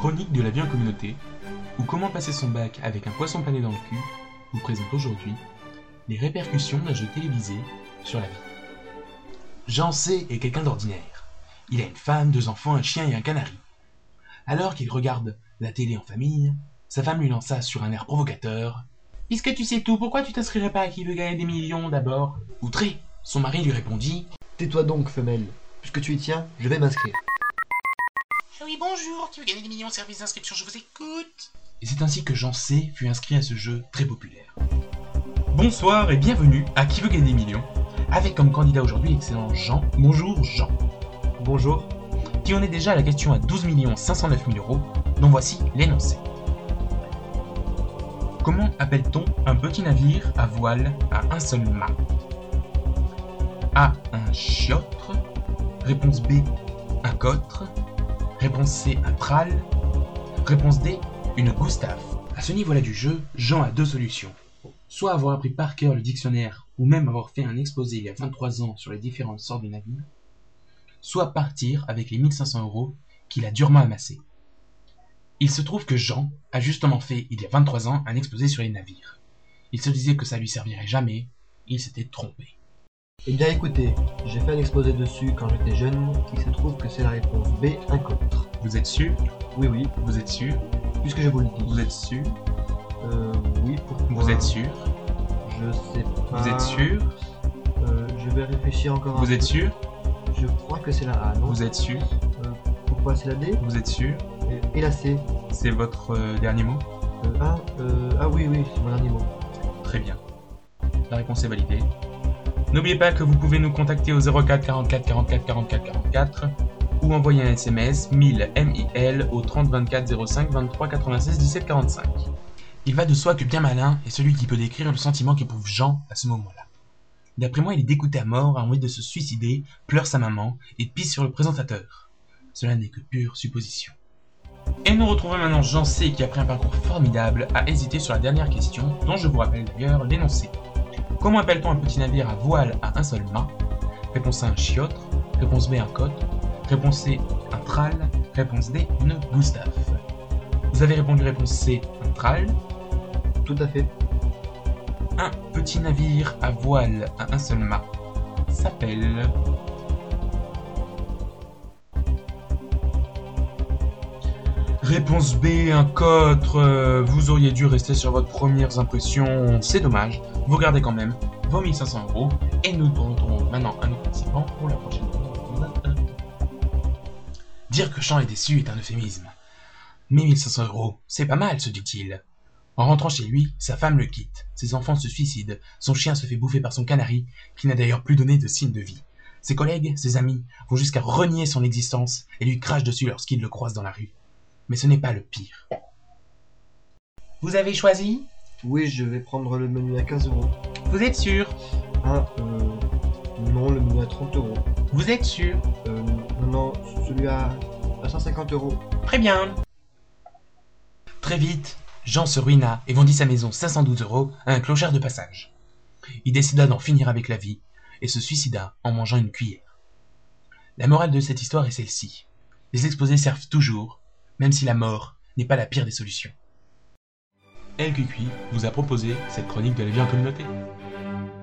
Chronique de la vie en communauté, ou comment passer son bac avec un poisson pané dans le cul, vous présente aujourd'hui les répercussions d'un jeu télévisé sur la vie. Jean C est quelqu'un d'ordinaire. Il a une femme, 2 enfants, un chien et un canari. Alors qu'il regarde la télé en famille, sa femme lui lança sur un air provocateur « Puisque tu sais tout, pourquoi tu t'inscrirais pas à Qui veut gagner des millions d'abord ?» Outré, son mari lui répondit « Tais-toi donc, femelle. Puisque tu y tiens, je vais m'inscrire. » Oui, bonjour, tu veux gagner des millions de services d'inscription, je vous écoute. Et c'est ainsi que Jean C fut inscrit à ce jeu très populaire. Bonsoir et bienvenue à Qui veut gagner des millions, avec comme candidat aujourd'hui l'excellent Jean. Bonjour Jean. Bonjour. Qui en est déjà à la question à 12 509 000 euros, dont voici l'énoncé. Comment appelle-t-on un petit navire à voile à un seul mât? A. Un chiotre. Réponse B. Un cotre. Réponse C. Un trale. Réponse D. Une goustave. À ce niveau-là du jeu, Jean a 2 solutions. Soit avoir appris par cœur le dictionnaire, ou même avoir fait un exposé il y a 23 ans sur les différentes sortes de navires, soit partir avec les 1500 euros qu'il a durement amassés. Il se trouve que Jean a justement fait, il y a 23 ans, un exposé sur les navires. Il se disait que ça lui servirait jamais, il s'était trompé. Eh bien écoutez, j'ai fait un exposé dessus quand j'étais jeune, il se trouve que c'est la réponse B, un cotre. Vous êtes sûr? Oui. Vous êtes sûr? Puisque je vous le dis. Vous êtes sûr? Oui, pourquoi? Vous êtes sûr? Je sais pas. Vous êtes sûr? Je vais réfléchir encore un peu. Vous êtes sûr? Je crois que c'est la A, non? Vous êtes sûr? Pourquoi c'est la D? Vous êtes sûr? Et la C? C'est votre dernier mot? Ah oui, c'est mon dernier mot. Très bien. La réponse est validée. N'oubliez pas que vous pouvez nous contacter au 04 44 44 44 44 ou envoyer un SMS 1000 MIL au 30 24 05 23 96 17 45. Il va de soi que bien malin est celui qui peut décrire le sentiment qu'éprouve Jean à ce moment-là. D'après moi, il est dégoûté à mort, a envie de se suicider, pleure sa maman et pisse sur le présentateur. Cela n'est que pure supposition. Et nous retrouvons maintenant Jean C qui, après un parcours formidable, a hésité sur la dernière question, dont je vous rappelle d'ailleurs l'énoncé. Comment appelle-t-on un petit navire à voile à un seul mât? Réponse A, un chiotre. Réponse B, un cotre. Réponse C, un trale. Réponse D, une goustave. Vous avez répondu réponse C, un trale. Tout à fait. Un petit navire à voile à un seul mât s'appelle... Réponse B, un cotre. Vous auriez dû rester sur votre premières impressions. C'est dommage. Vous gardez quand même vos 1500 euros. Et nous tournerons maintenant un autre participant pour la prochaine. Dire que Jean est déçu est un euphémisme. Mais 1500 euros, c'est pas mal, se dit-il. En rentrant chez lui, sa femme le quitte. Ses enfants se suicident. Son chien se fait bouffer par son canari, qui n'a d'ailleurs plus donné de signe de vie. Ses collègues, ses amis, vont jusqu'à renier son existence et lui crachent dessus lorsqu'ils le croisent dans la rue. Mais ce n'est pas le pire. Vous avez choisi? Oui, je vais prendre le menu à 15 euros. Vous êtes sûr? Non, le menu à 30 euros. Vous êtes sûr? Non, celui à 150 euros. Très bien. Très vite, Jean se ruina et vendit sa maison 512 euros à un clochard de passage. Il décida d'en finir avec la vie et se suicida en mangeant une cuillère. La morale de cette histoire est celle-ci. Les exposés servent toujours, même si la mort n'est pas la pire des solutions. LQQ vous a proposé cette chronique de la vie en communauté.